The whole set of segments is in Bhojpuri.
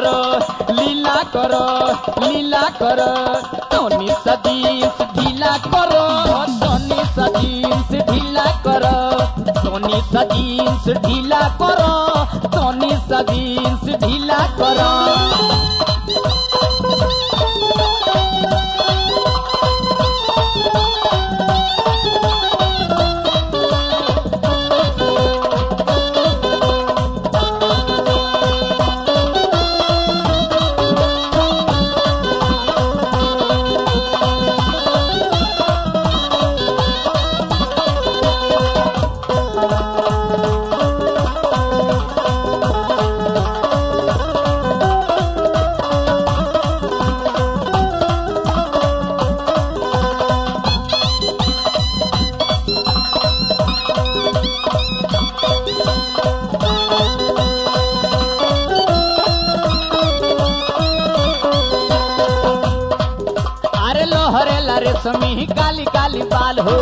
करो लीला करो लीला करो तोनी सा जींस ढीला करो तोनी सा जींस ढीला करो तोनी सा जींस ढीला करो तोनी सा जींस ढीला करो रेशमी काली काली बाल हो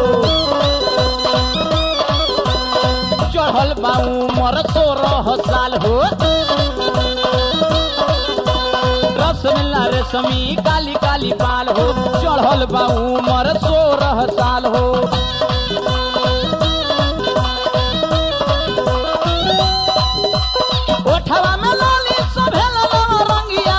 चढ़ल बाऊ मर 16 साल हो रसमिला रेशमी काली काली बाल हो चढ़ल बाऊ मर 16 साल हो ओठवा में लाली सभेल रंगिया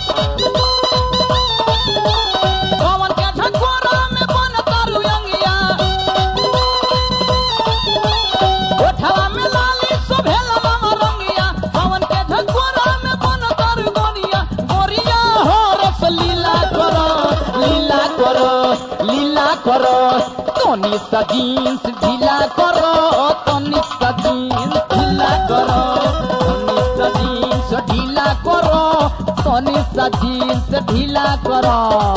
करो तोनी सा जींस ढीला करो तोनी सा जींस ढीला करो तोनी सा जींस ढीला करो तोनी सा जींस ढीला करो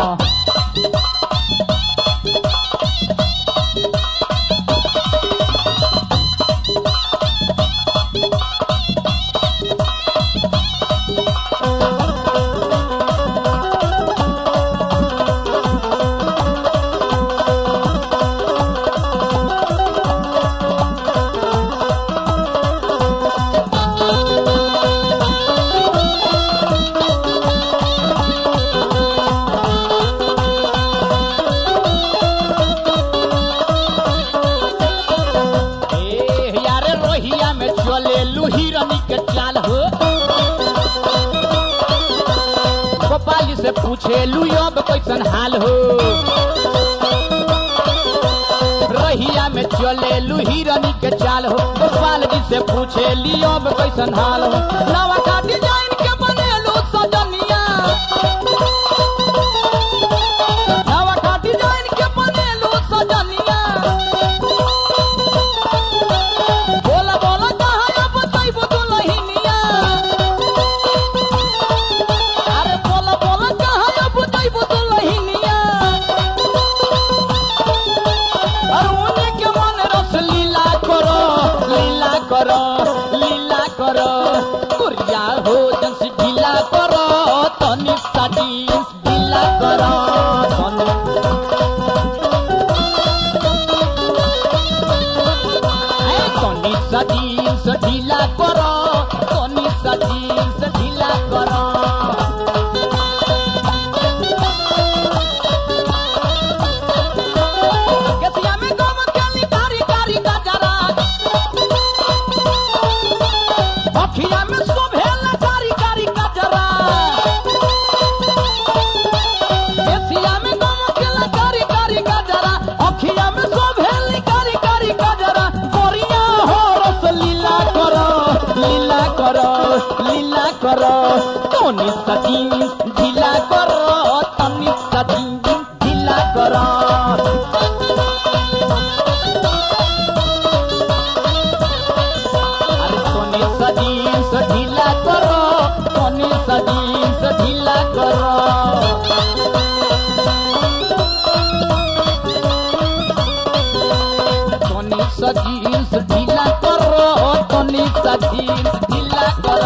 से पूछे अब कैसन हाल हो रहिया में चले हिरनी के चाल हो गोपाल जी से पूछे अब कैसन हाल हो नवा का डिजाइन के बनेलू सजनिया नवा का डिजाइन के बनेलू सजनिया बोला बोला कहाँ बताइबो दुल्हनिया अरे बोला बोला कहाँ बताइबो दुल्हनिया और उन्हें के मन रस लीला करो लीला करो कुरिया हो जंस ढीला करो तनी सा जींस ढीला करो तनी सा जींस ढीला करो तनी सा जींस ढीला करो केसिया में गम केली कारी कारी गजरा अखिया में शोभेला कारी कारी गजरा केसिया में गम केला कारी कारी गजरा अखिया में शोभेली कारी कारी गजरा गोरिया हो रस लीला करो तनी सा जींस ढीला करो तनी सा जींस ढीला करो तनी सा जींस ढीला करो तनी सा जींस ढीला करो तनी सा जींस ढीला करो तनी सा जींस ढीला करो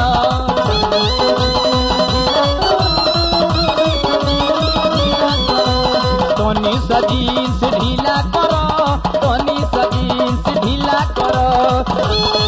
तनी सा जींस ढीला करो तनी सा जींस ढीला करो